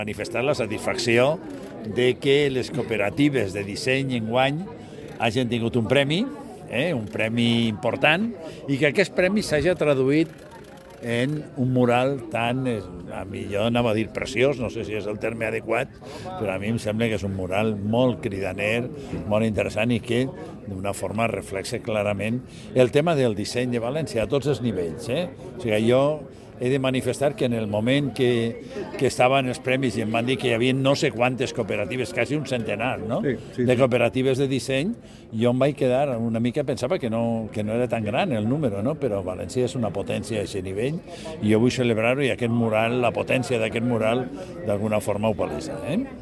Manifestar la satisfacció de que les cooperatives de disseny enguany hagin tingut un premi important, i que aquest premi s'hagi traduït en un mural tan, a millor anava a dir preciós, no sé si és el terme adequat, però a mi em sembla que és un mural molt cridaner, molt interessant, i que d'una forma reflexa clarament el tema del disseny de València a tots els nivells. O sigui, jo he de manifestar que en el moment que estaven els premis i em van dir que hi havia no sé quantes cooperatives, quasi un centenar, no? Sí. De cooperatives de disseny, jo em vaig quedar una mica, pensava que no era tan gran el número, no? Però València és una potència a aquest nivell i jo vull celebrar-ho, i aquest mural, la potència d'aquest mural, d'alguna forma ho palesa.